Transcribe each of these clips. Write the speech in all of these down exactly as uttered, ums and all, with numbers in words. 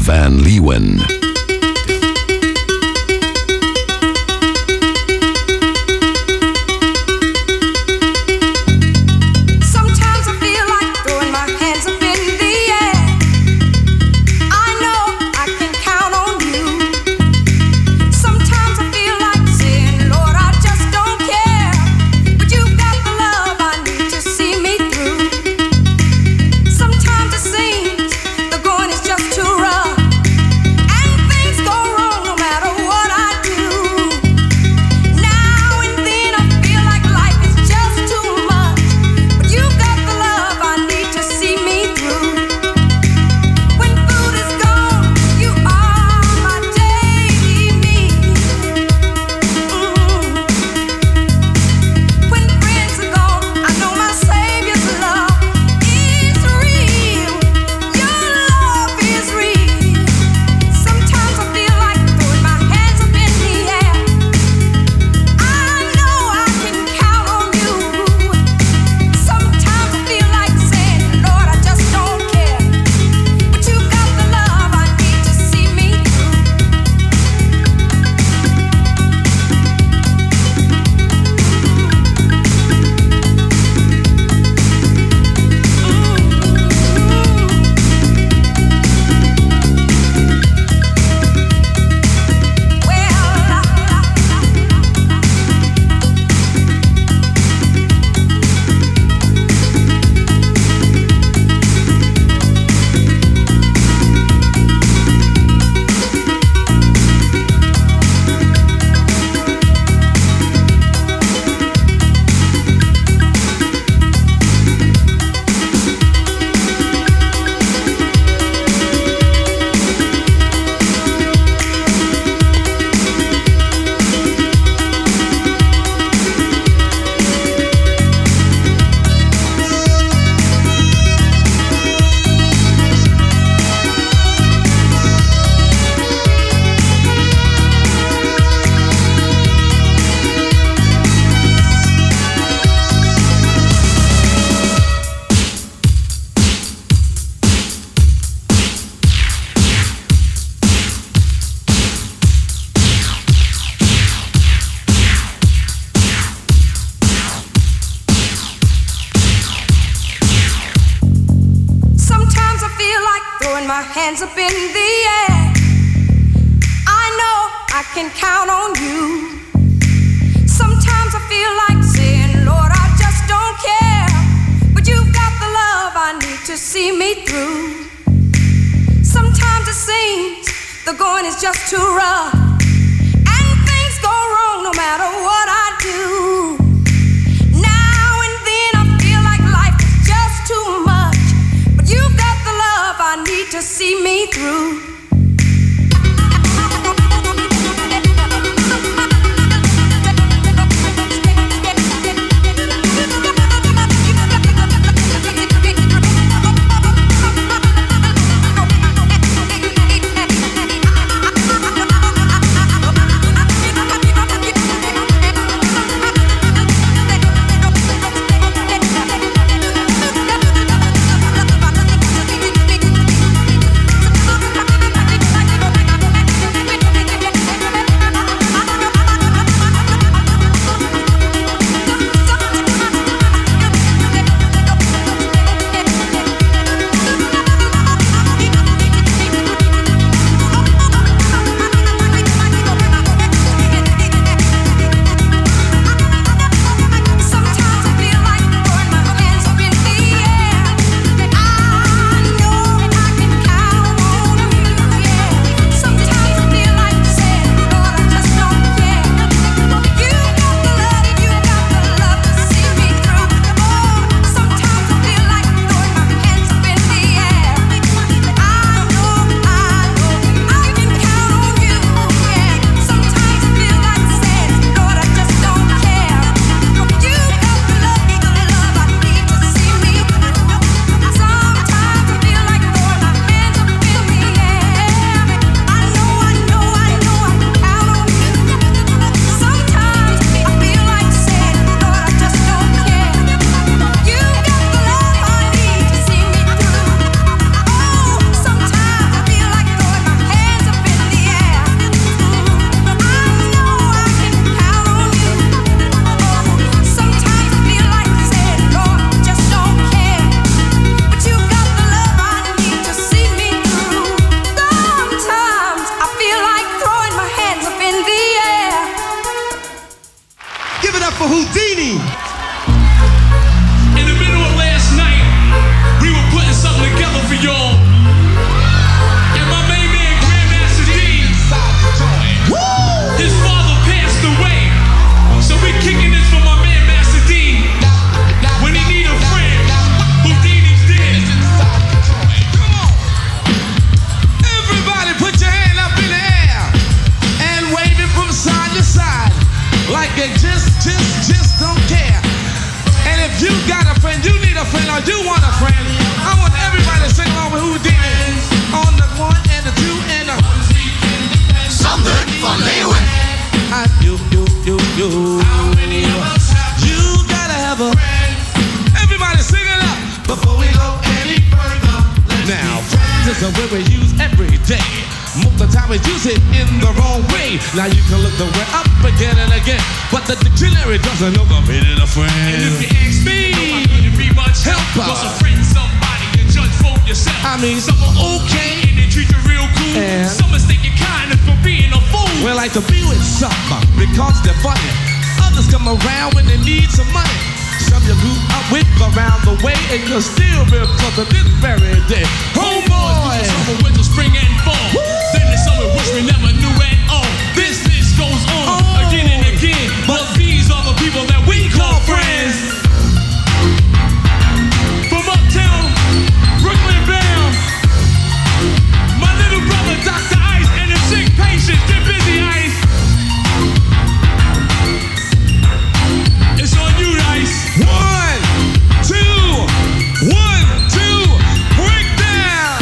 Van Leeuwen. my hands up in the air. I know I can count on you. Sometimes I feel like saying, Lord, I just don't care. But you've got the love I need to see me through. Sometimes it seems the going is just too rough, and things go wrong no matter what I do. Now and then I feel like life is just too much, but you've got the love I need to see me through. for Houdini. In the middle of last night, we were putting something together for y'all. And my main man, Grandmaster D, his father passed away. So we kicking this for my man, Master D. When he need a friend, Houdini's dead. Come on. Everybody put your hand up in the air and wave it from side to side. Like you just, just, just don't care. And if you got a friend, you need a friend, or you want a friend, I want everybody to sing along with Houdini. On the one and the two and the Something for Leeway. I do, do, do, do. How many of us have You gotta have a friend. Everybody sing it up. Before we go any further, let's Now, friends is a word we use every day. Most of the time we use it in the wrong way. Now you can look the word up again and again, but the dictionary doesn't know the meaning of friend. And if you ask me, I couldn't be much help. Helper. Cause a friend's somebody you judge for yourself. I mean, some are okay and they treat you real cool. And some mistake your kindness for being a fool. we like to be with some because they're funny. Others come around when they need some money. Some you grew up with around the way, and you're still real close to this very day. Homeboy! Summer, winter, spring, and fall. Woo! Then there's summer which we never knew at all. This list goes on Oh. again and again. But these are the people that we call friends. From uptown, Brooklyn bound. My little brother, Doctor Ice, and the sick patient. Get busy, Ice. It's on you, Ice. One, two, one, two, break down.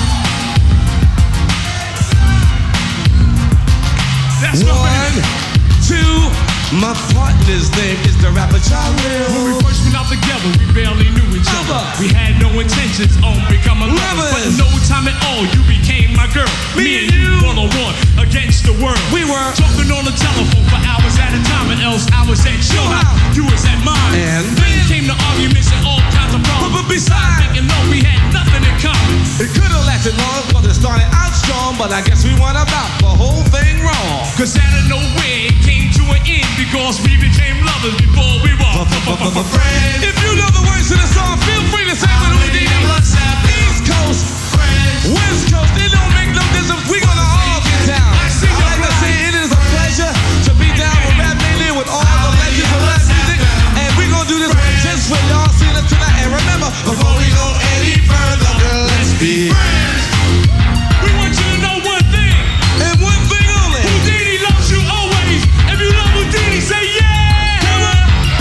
That's my One, friend. two, my partner's name is the rapper When we Charlie. first went out together, we barely knew each other. Ever. We had no intentions on becoming lovers, but Lovers. no time at all, you became my girl. Me Me and and you, you. one on one against the world. We were talking on the telephone for hours at a time, and else I was at your house, you was at mine. And then came the arguments and all kinds of problems. But besides- thinking no, we had nothing in common. it could have lasted long, cause it started out strong, but I guess we went about the whole thing wrong. Cause out of nowhere it came to an end because we became lovers before we were friends. If you know the words to the song, feel free to say with Houdini. East Coast, West Coast, it don't make no difference. We gonna all get down. I like to say it is a pleasure to be down with Rap Mainly with all the legends of rap music, and we gonna do this just for y'all. See it tonight, and remember, before we go any further, girl, let's be friends. We want you to know one thing. And one thing only. Houdini loves you always. If you love Houdini, say yeah. Come on.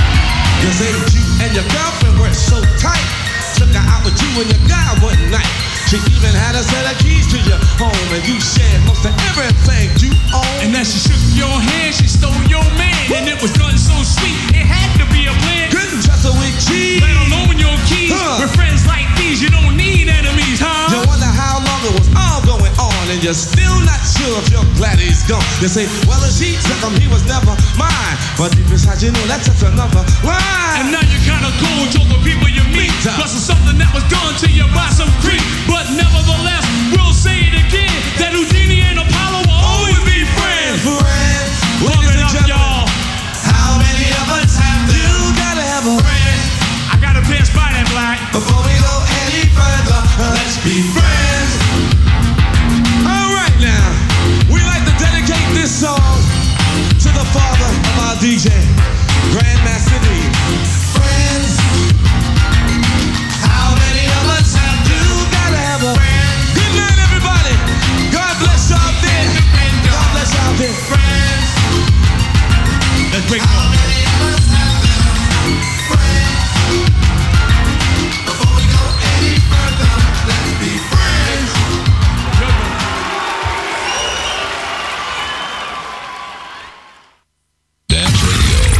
You say you and your girlfriend were so tight. Took her out with you and your guy one night. She even had a set of keys to your home, and you shared most of everything you own. And as she shook your hand, she stole your man. And it was nothing so sweet, it had to be a plan. Couldn't trust her with cheese. Let alone your keys. Huh. With friends like these, you don't need enemies, huh? You wonder how long it was all going on, and you're still not sure if you're glad he's gone. You say, well, if she took him, he was never mine. But deep inside, you know that's just another lie. And now you're kinda cold to the people you meet. Plus it's something that was done to you by some creep. But nevertheless, we'll say it again, that Houdini and Apollo will always be friends. Friends, Pump ladies it and up, gentlemen, y'all. How many of us have them? you gotta have a Friends. I gotta pass by that black. Before we go any further, let's be friends. All right now, we like to dedicate this song to the father of our D J, Grandmaster D. Friends. How many of us have You gotta have a friends? good night, everybody. God bless you out there. God bless you out there. Friends. Let's break it How up. many of us have them? Friends. Before we go any further, let's be friends. Dance Radio.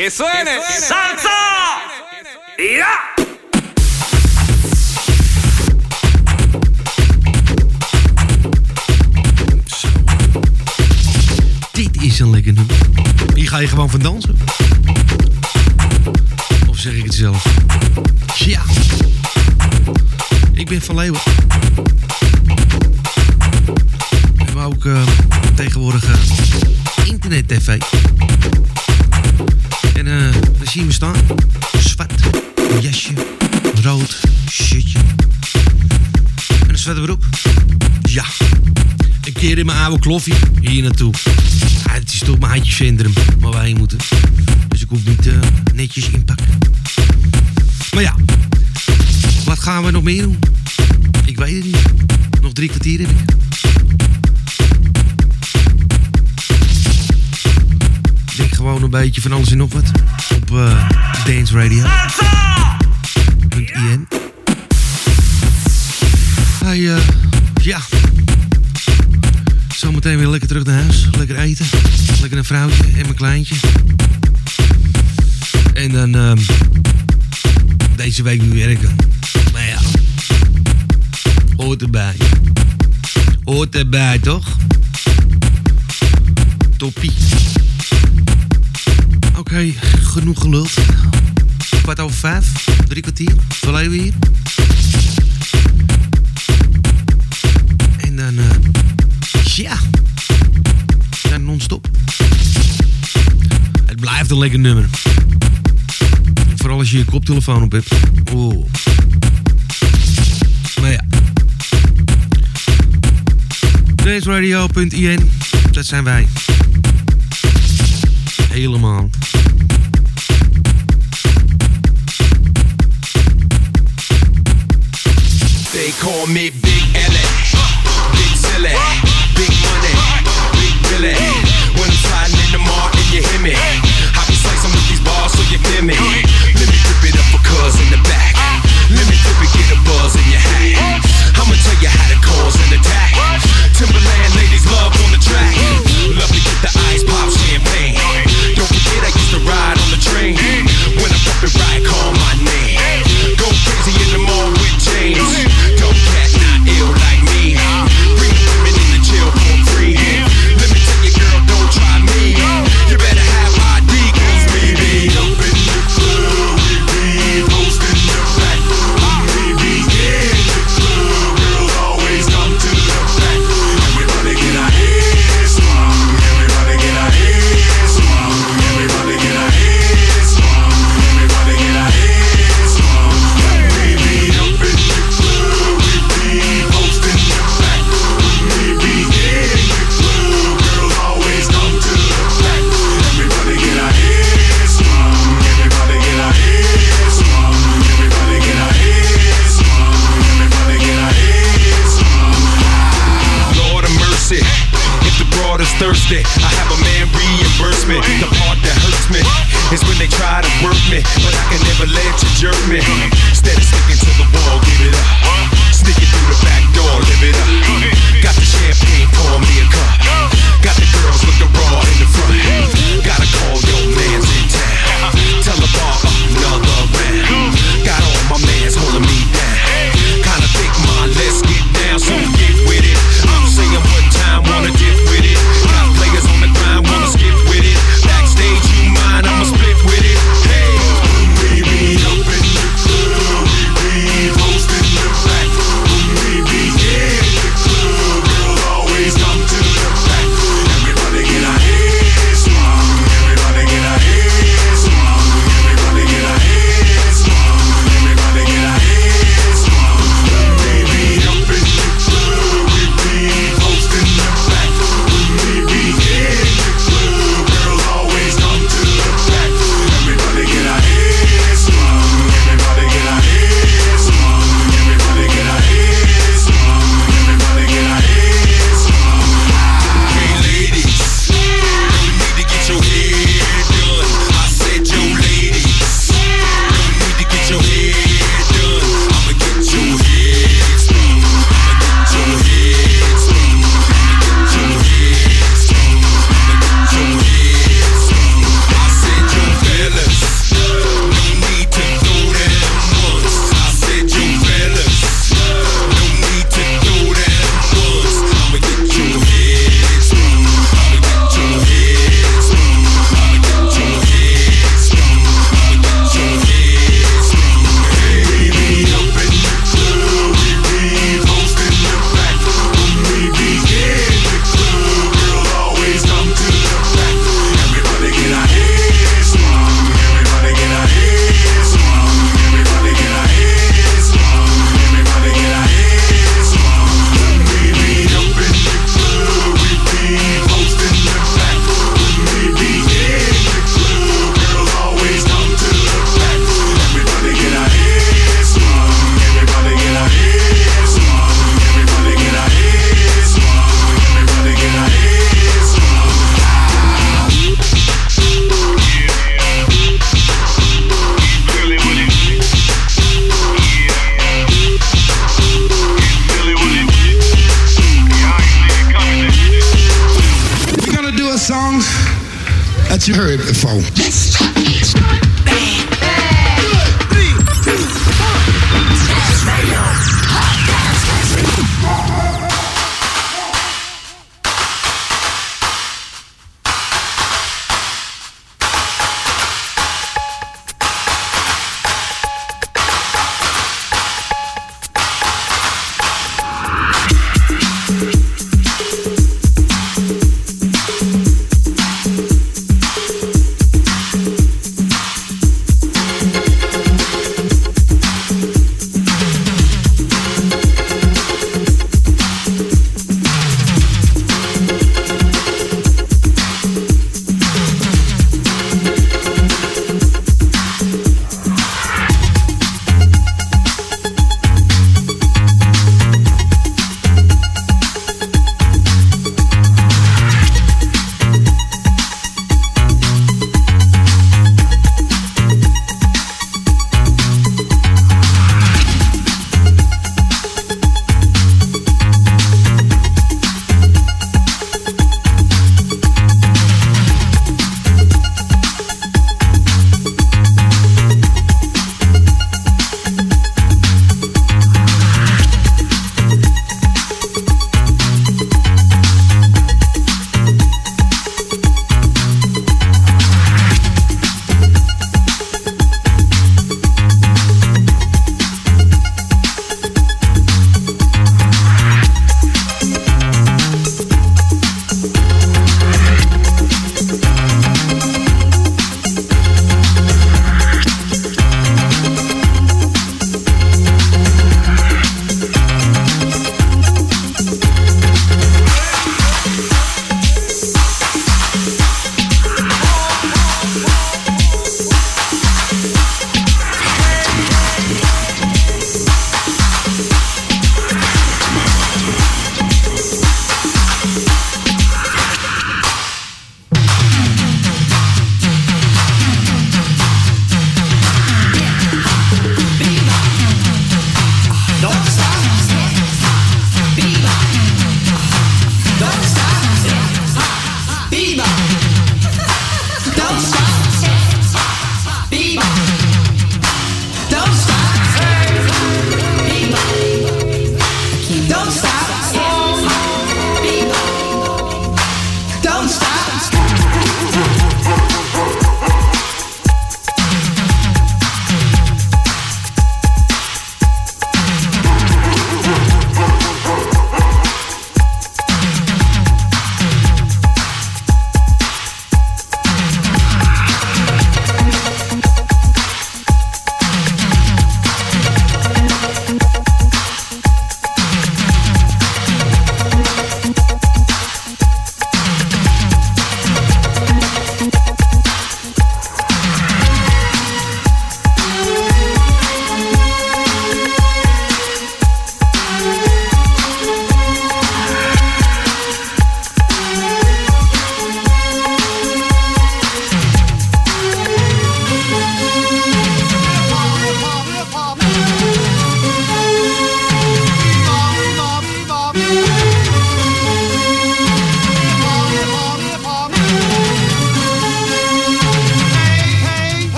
Que suene. Salsa. Ja. Dit is een lekker nummer. Hier ga je gewoon van dansen. Of zeg ik het zelf? Ja. Ik ben Van Leeuwen. We hebben ook uh, tegenwoordig uh, internet-tv. En uh, daar zie je me staan. Zwart, een jasje, rood, shirtje. En een zwarte broek. Ja. Een keer in mijn oude kloffie hier naartoe. Ja, het is toch mijn handjescentrum waar wij heen moeten. Dus ik hoef niet uh, netjes inpakken. Maar ja, wat gaan we nog meer doen? Ik weet het niet. Nog drie kwartier heb ik. Ik denk gewoon een beetje van alles en nog wat. Op uh, Dance Radio. .in. Hey, uh, ja. Zometeen weer lekker terug naar huis. Lekker eten. Lekker een vrouwtje en mijn kleintje. En dan uh, deze week weer werken. Maar ja. Hoort erbij. Hoort erbij, toch? Toppie. Oké, okay, genoeg geluld. Kwart over vijf. Drie kwartier. Verleeuwen hier. En dan... Uh, ja. Dan non-stop. Het blijft een lekker nummer. Vooral als je je koptelefoon op hebt. Oh. Maar ja. dance radio punt i n. Dat zijn wij. Helemaal. They call me Big Ellie, Big Silly, Big Money, Big Billy. When I'm sliding in the mall and you hear me, I be slicing with these bars so you feel me. Let me rip it up for cuz in the back. Let me flip it, get a buzz in your hat. I'ma tell you how to cause an attack. Timberland ladies love on the track. Love to get the ice pop champagne. Don't forget I used to ride on the train. When I pump it right, call my name. Go crazy in the mall with James. Don't cat not ill like me. Bring the women in the chill for free. Let me tell you, girl, don't try me. You better have I D, cause we be up in the club. We be posting the back. We be in the club. Girls always come to the back. Everybody get our heads swung. Everybody get our heads swung. Everybody get our heads swung. Everybody get our heads swung. We be up in the club. We be posting the back. We be in the club. Girls always come to the back. Everybody get our heads swung. Everybody get our heads swung. Everybody get our heads swung. Everybody get our heads swung. Lord of mercy, if the broad is thirsty, I have a man reimburse me. The part that hurts me is when they try to work me, but I can never let you jerk me. Instead of sticking to the wall, give it up. Sneaking through the back door, live it up. Got the champagne, pour me a cup. Got the girls looking raw in the front. Gotta call your mans in town. Tell the bar another round. Got all my mans holding me down. Kinda think my let's get down, so get with it. I'm saying one time, wanna dip with it. Got players on the grind, wanna skip with it. Backstage, you mind, I'ma split with it. Hey, we be up in the club. what you heard before. Let's start this bad, bad. Good. Three, two, one. Test radio. Podcast test radio.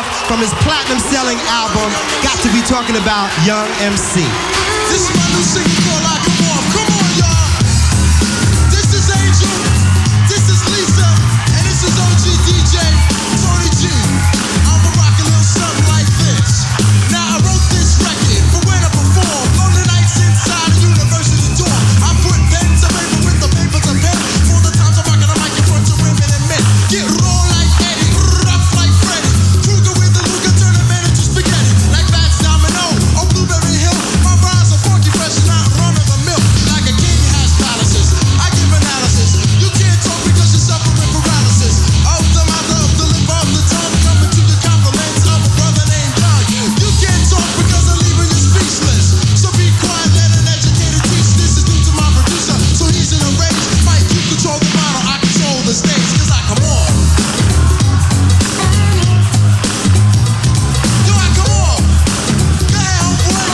off from his platinum-selling album, got to be talking about Young M C. This is my new single called I Come Off. Come on, y'all. This is Angel, this is Lisa, and this is O G D J Tony G. I'ma rock a little something like this. Now I wrote this record for when I perform. Lonely nights inside a university dorm. I put pen to paper with the paper to pen. For the times I'm rocking a mic in front of women and men. Get raw like Eddie, rough like Freddy. Kruger with the Luger, turn a man into spaghetti. Like Fats Domino on Blueberry Hill. My rhymes are funky, fresh, and not run of the milk. Like a king has palaces. I give analysis. You can't talk because you're suffering paralysis. Of the mouth, of the lip, of the tongue. Coming to the compliments of a brother named Doug. You can't talk because I'm leaving you speechless. So be quiet, let an educator teach. This is due to my producer, so he's in a rage. Mike, you control the model, I control the stage. Cause I come on. Yo, I come on. Go ahead, homeboy.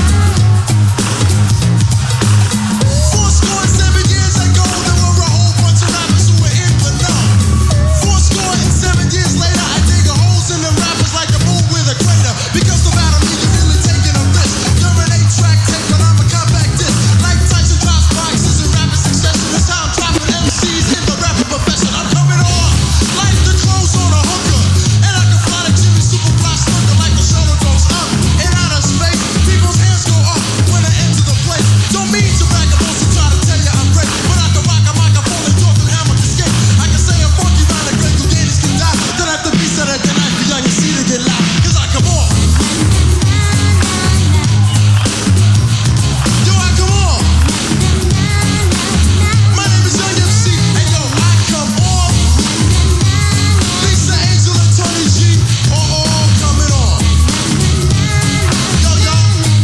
Four score and seven years ago, there were a whole bunch of rappers who were in the know. Four score and seven years later, I dig a holes in them rappers like a bull with a crater. Because no matter me, you're really taking a risk. You're an eight-track tape, but I'm a compact disc. Like Tyson drops boxes in rapid succession. That's how I'm dropping M Cs in the rapper profession. I'm coming on like the clothes on a hooker. And I can fly the Jimmy Superfly snooker like the shoulder goes up and out of space. People's hands go up when I enter the place. Don't mean to brag, I'm supposed to try to tell you I'm great. But I can rock a microphone and talk and hammer can skate. I can say I'm funky round the great Glennis can die. Don't have to be said at the night for young and see to get loud. Cause I come on. Yo, I come on. My name is Young M C, and yo, I come on. Lisa, Angel, and Tony G are all coming on. Yo, yo.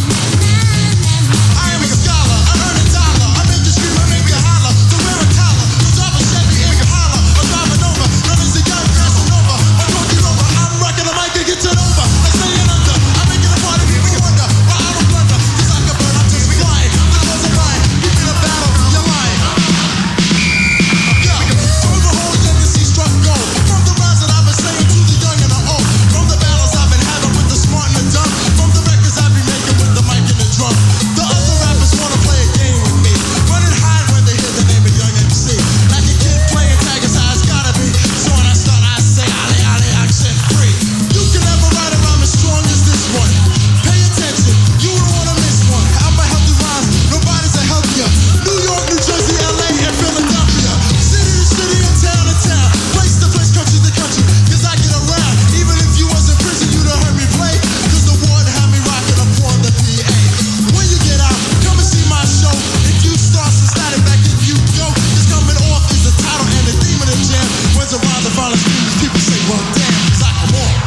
I am a scholar, I earn a dollar. I make you scream, I make you holler. To wear a collar, to drive a Chevy and holler. Or drive an over, known as the young Casanova. Or talking over, I'm rocking the mic and get turned over. Like staying under, I'm making a party, people wonder why I don't blunder. Cause I can burn, I'm just flying. Because I'm lying, you in a battle, you're lying. Yeah, from the whole young and see struck gold. From the rhymes that I've been saying to the young and the old. From the battles I've been having with the smart and the dumb. From the records I've been making with the mic and the drum. The other rappers wanna play a game with me. Run and hide when they hear the name of Young M C. Like a kid playing tag is how it's gotta be. So when I start I say ale ale accent free. You can never write a rhyme as strong as this one. Pay attention, you don't wanna miss one. How about healthy rhymes? Nobody's a healthier. New York, New Jersey, L A, and Philadelphia. City to city and town to town. Place to place, country to country. Cause I get around. Even if you was in prison, you'd have heard me play. Cause the warden had me rocking upon the P A. When you get out, come and see my show. If you start some static back in you go. Cause coming off is the title and the theme of the jam. When's the rhymes of violence, people say, well damn, cause I come on.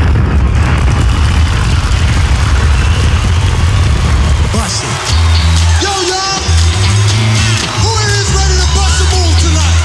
Bust it. Yo, y'all. Who is ready to bust a move tonight?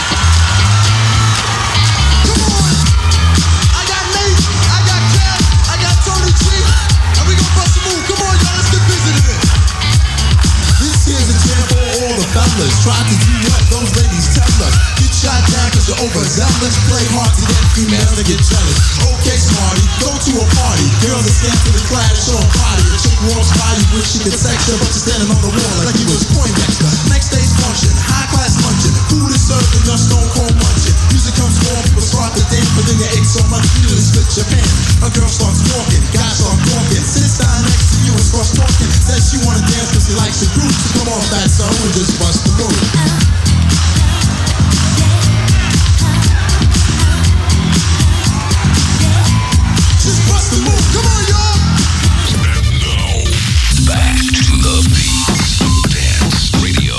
Come on. I got Nate, I got Kev, I got Tony G, and we gon' bust a move. Come on, y'all, let's get busy today. This here's a jam for all the fellas. Try to do what those ladies tell us. Get shot down cause you're overzealous. Play hard to get females to get jealous. Okay, smarty, go to a party. Girls are scantily clad, show a body. A chick walks by, you wish she could sex her, but you're standing on the wall like you was Poindexter. Next day's function, high class luncheon. Food is served and you're stone cold munching. Music comes on, people start to dance, but then you ate so much you just split your pants. A girl starts walking, guys start walking. Sits down next to you and starts talking. Says she wanna dance cause she likes your groove. So come on, fat son, and just bust the move. Just bust the move, come on, y'all! And now, back to the beat. Dance Radio.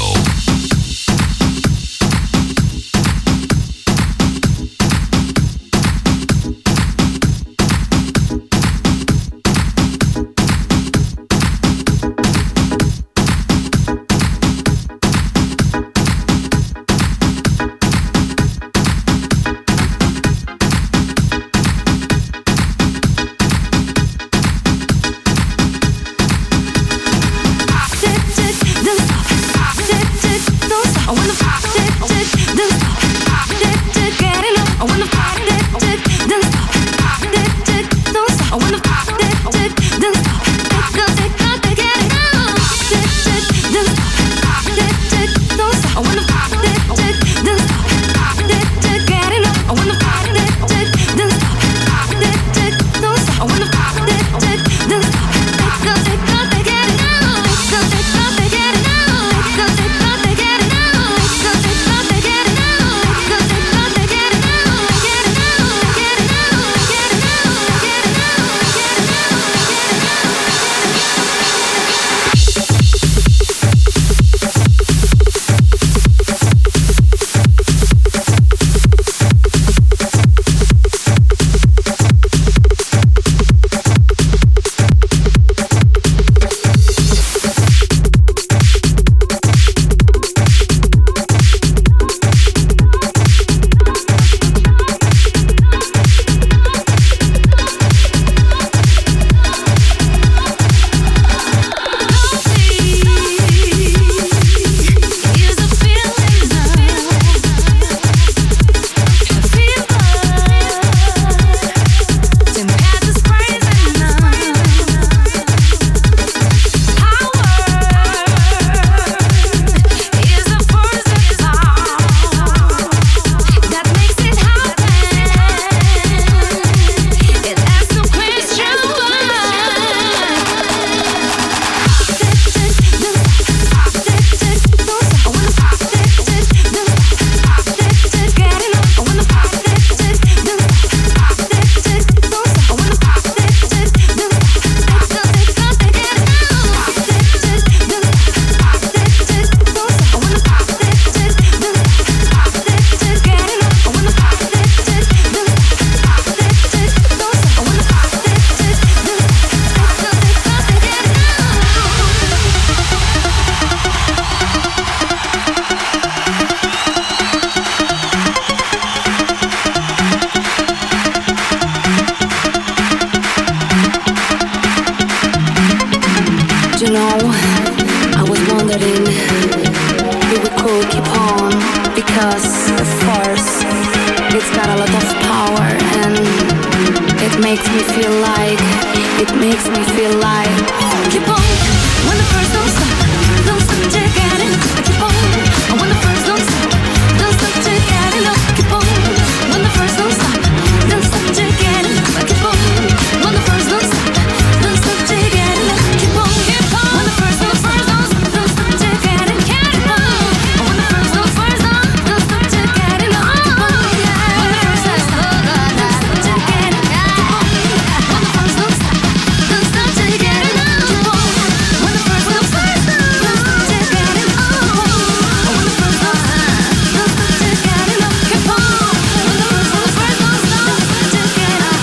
You know, I was wondering if we could keep on, because of course it's got a lot of power, and it makes me feel like, it makes me feel like keep on, when the first don't stop, don't stop to get it. Keep on, when the first don't stop, don't stop to get it. Keep on, when the first don't stop, don't stop to get it. Keep on, when the first don't stop, don't stop to get it. Keep on, keep on, when the first don't first don't don't stop to get it. Get it on, when the first don't first don't don't stop to get it. Keep on, when the first don't stop, don't stop to get it. Keep on, when the first don't stop, don't stop to get it. Keep on, when the first don't first don't don't stop to get it. When the first don't don't stop to get it. Keep on, when the first don't first don't stop to get it.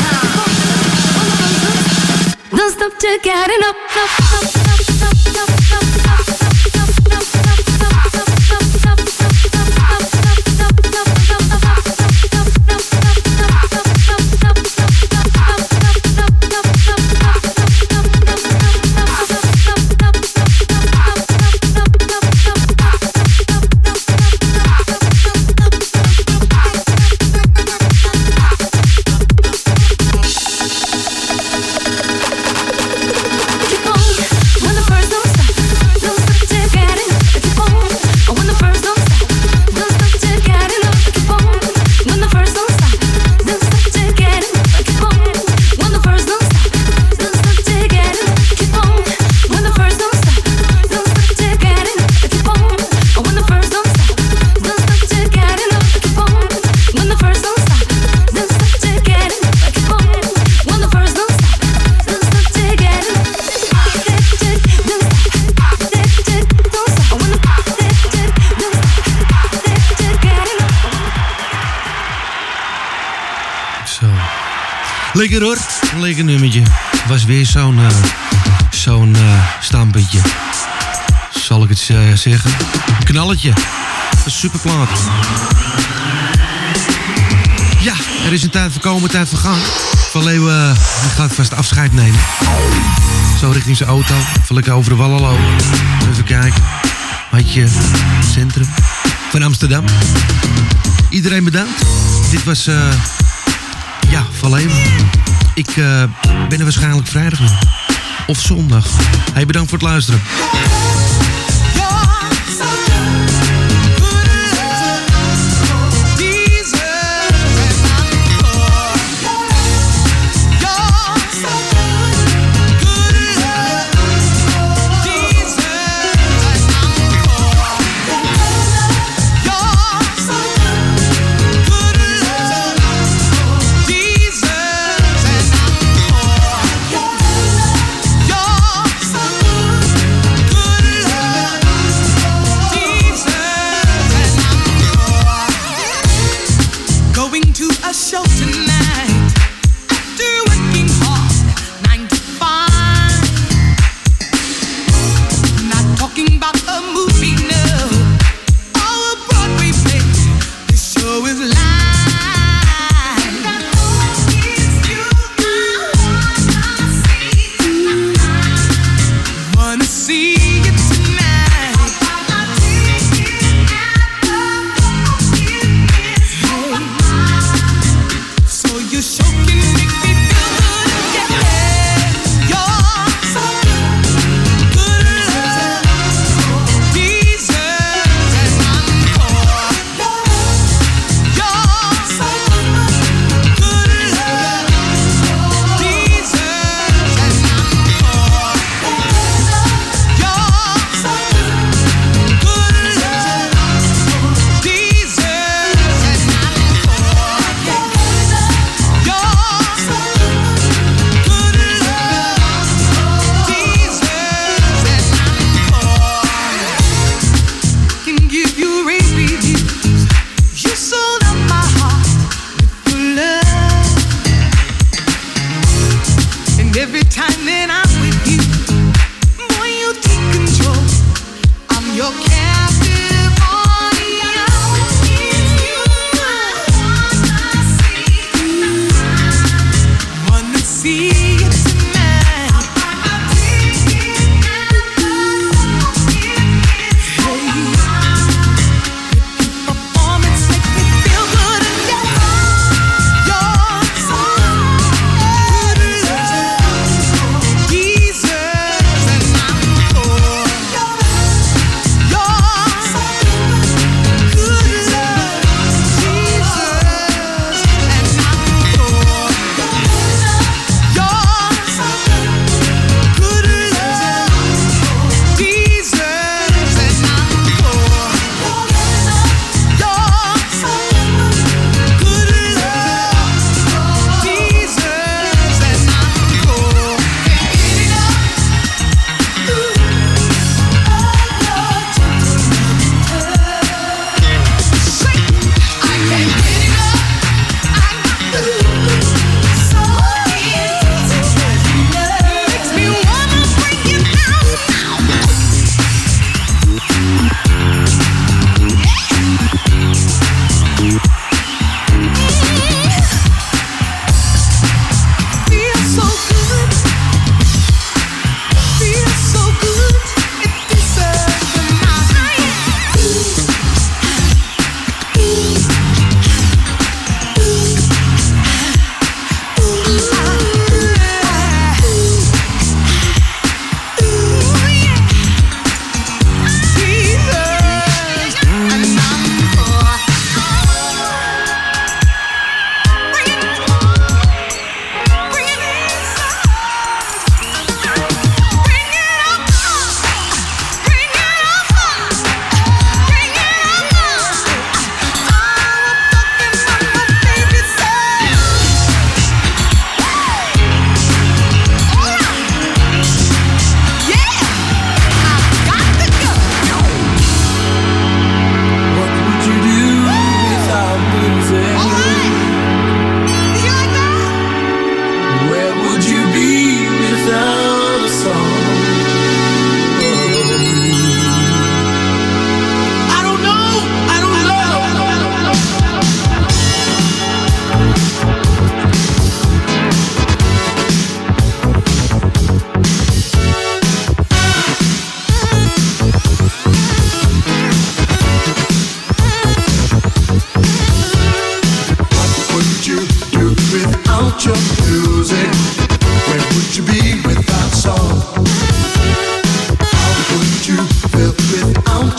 Don't stop to get it up, up, up, up, up, up, Lekker hoor, een lekker nummertje. Was weer zo'n uh, zo'n uh, stampetje. Zal ik het uh, zeggen? Een knalletje. Een superplaat. Ja, er is een tijd voorkomen, tijd vergaan. Van Leeuwen uh, gaat vast afscheid nemen. Zo richting zijn auto. Even lekker over de wallen lopen. Even kijken. Hartje, centrum van Amsterdam. Iedereen bedankt. Dit was... Uh, Ja, Van Leeuwen. Ik uh, ben er waarschijnlijk vrijdag nog. Of zondag. Hey, bedankt voor het luisteren. Good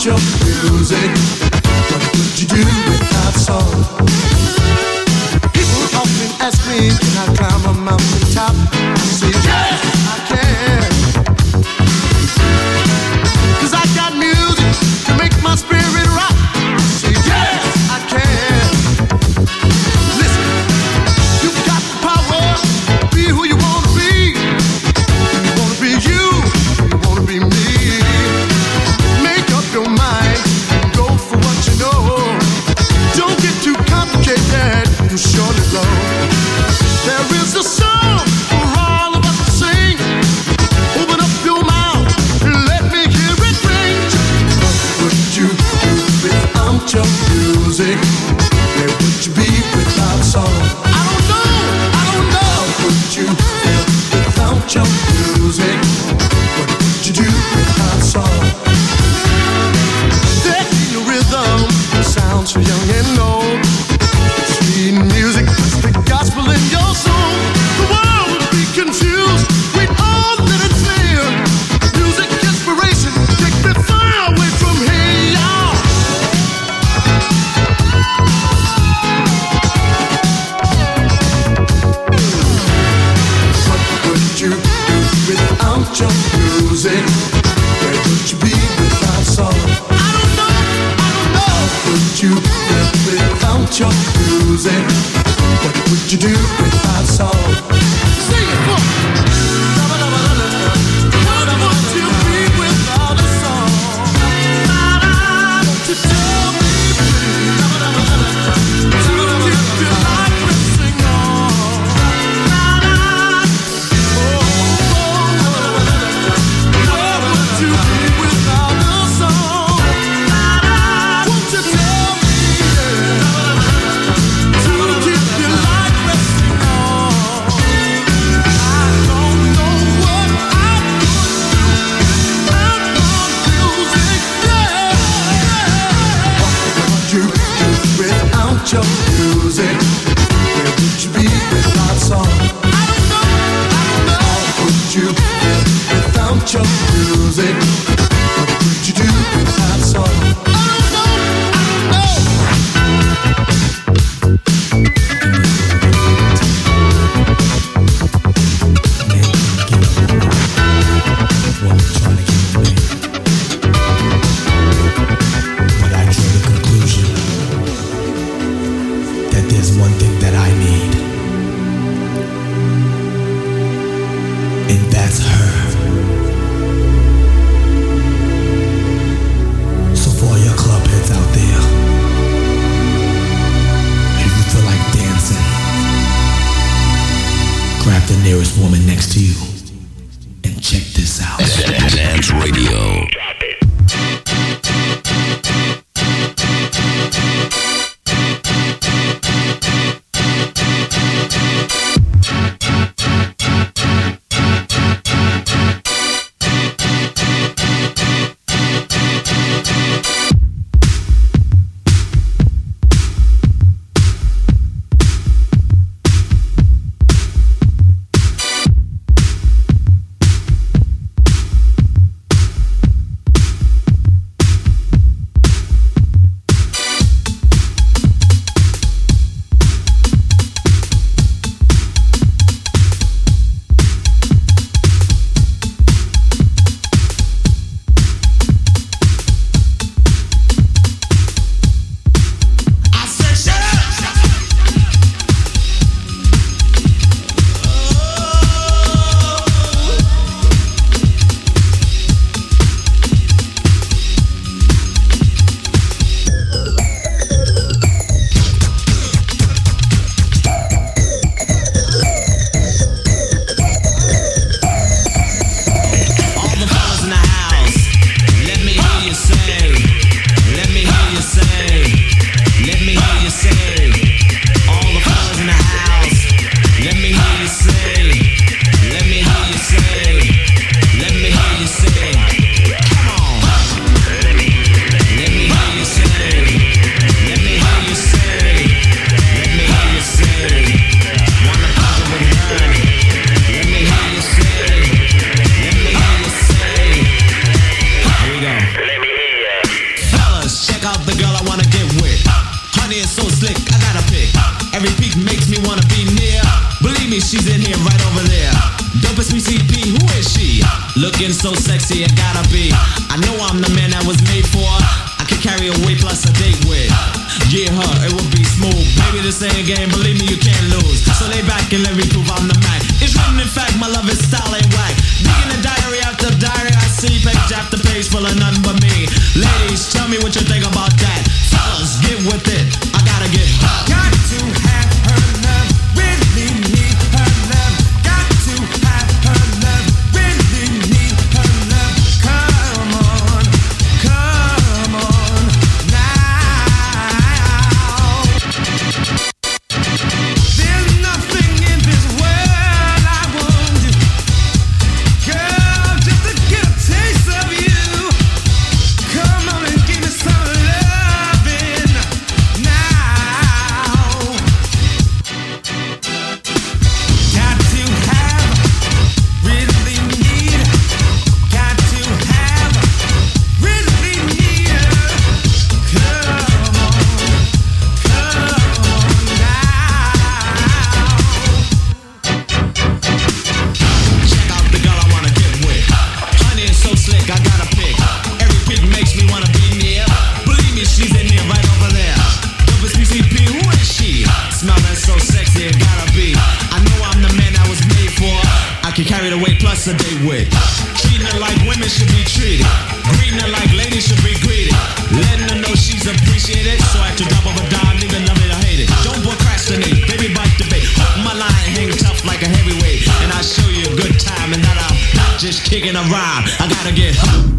without your music? What would you do without song? People often ask me, can I climb a mountain top? I say, yes, I can. Cause I got music to make my spirit rock. I say, yes, I can. Listen, you've got the power, be who you want to be. You want to be you, you want to be me. Make up your mind, go for what you know. Don't get too complicated, you surely blow. There is a song for all of us to sing. Open up your mouth and let me hear it ring. What would you do without your music? Where would you be without song? I don't know, I don't know. How would you feel without your music? What would you do without song? There ain't no rhythm, sounds so young and old. Sweet music, the gospel in your soul. The world would be confused, we'd all let it clear. Music inspiration, take me far away from here, y'all. What would you do without your music? Where would you be without song? I don't know, I don't know. How would you live without your music? What would you do without song? Sing it for me. What would you be without a song? Won't you tell me, please? To keep your life pressing on. What would you be without a song? Won't you tell me, to keep your life pressing on? I don't know what I would do without your music, yeah. What would you do without your music? Where would you be without song? I don't know, I don't know. How would you live without your music? What would you do without song? I don't know, I don't know. But I draw the conclusion that there's one thing that I need, and that's her. looking so sexy, it gotta be. I know I'm the man that was made for. I can carry a weight plus a date with. Yeah, her, it will be smooth. Baby, this ain't a game, believe me, you can't lose. So lay back and let me prove I'm the Mac. It's written in fact, my love is style ain't whack. Digging the diary after diary, I see page after page full of nothing but me. Ladies, tell me what you think about that. Fellas, get with it. I gotta get her. Got to have her love, really need her love. Got to have her love, really need her love. Come on, come on now. There's nothing in this world I won't do, girl, just to get a taste of you. Come on and give me some loving now. Got to have, really need, got to have, really need her. Come on, come on now. Check out the girl I wanna get with. Honey is so slick, I gotta pick. Every pick makes me wanna be near. Believe me, she's in there, right over there. W C C P, who is she? Smelling so sexy, it gotta be. I know I'm the man I was made for. I can carry the weight plus a date with. Treating her like women should be treated. Greeting her like ladies should be greeted. Letting her know she's appreciated. So at the drop of a dime, nigga, love it or hate it. Don't procrastinate, baby, bite the bait. Hook my line, hang tough like a heavyweight. And I'll show you a good time and that I'm not just kicking around. I gotta get her.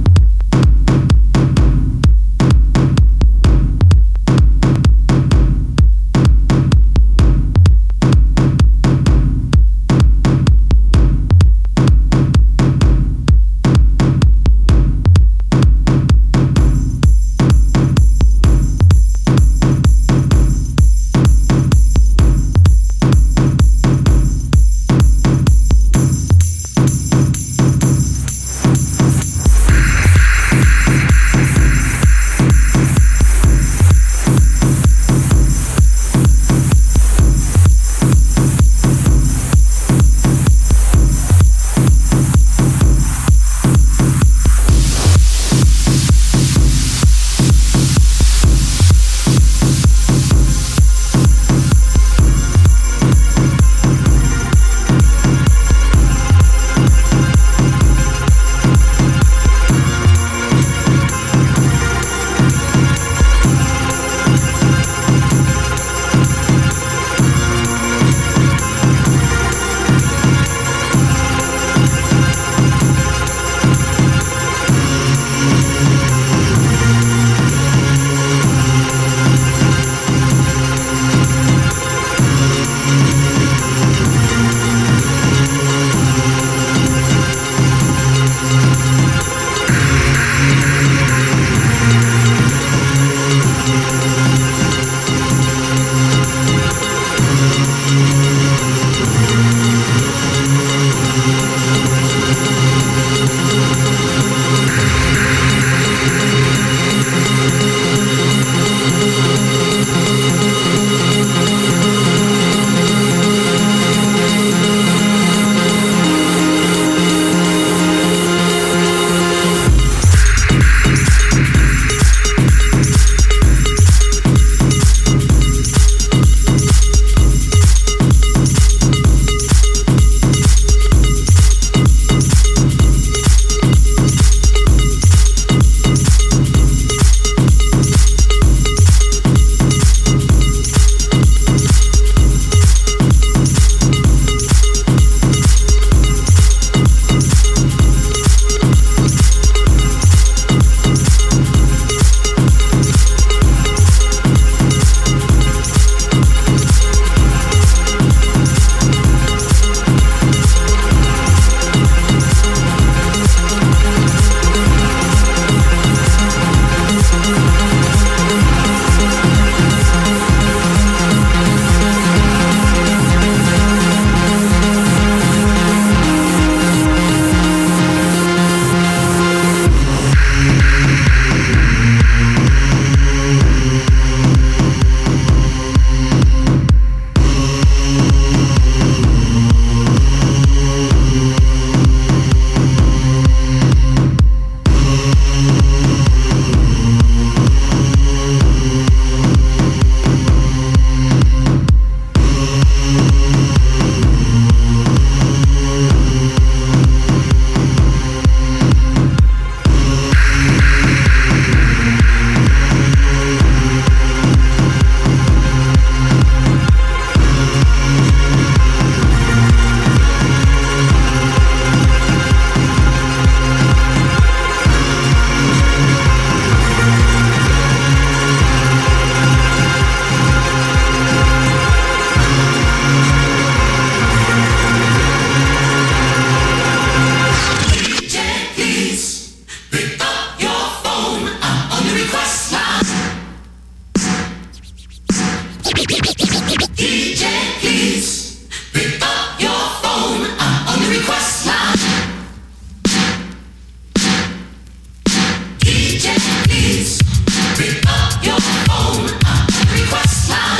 please pick up your phone. Request line.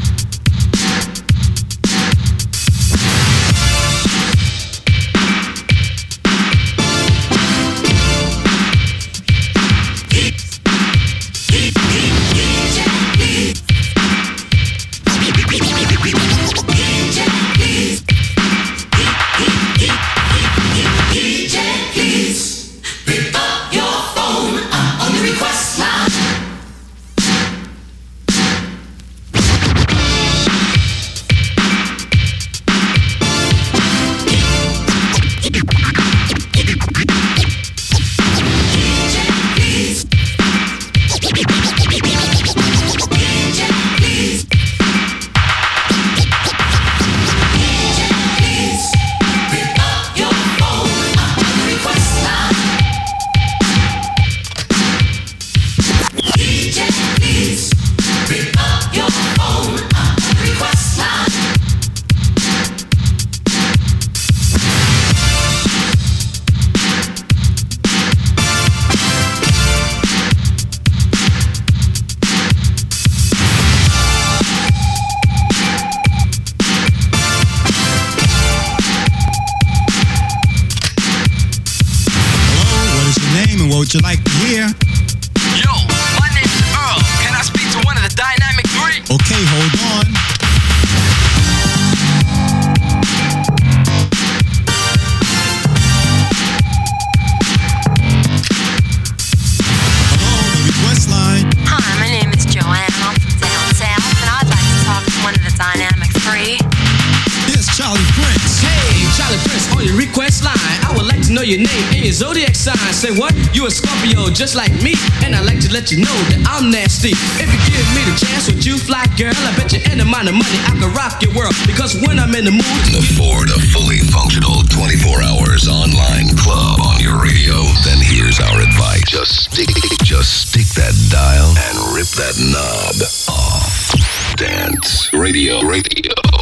What would you like to hear? Yo, my name's Earl. Can I speak to one of the Dynamic Three? Okay, hold on. Hello, the request line. Hi, my name is Joanne. I'm from down south, and I'd like to talk to one of the Dynamic Three. Here's Charlie Prince. Hey, Charlie Prince on your request line. I would like to know your name and your zodiac sign. Say what? You a Scorpio just like me, and I'd like to let you know that I'm nasty. If you give me the chance with you, fly girl, I bet you any amount of money I can rock your world. Because when I'm in the mood, to afford a fully functional twenty-four hours online club on your radio, then here's our advice. Just stick, just stick that dial and rip that knob off. Dance Radio Radio.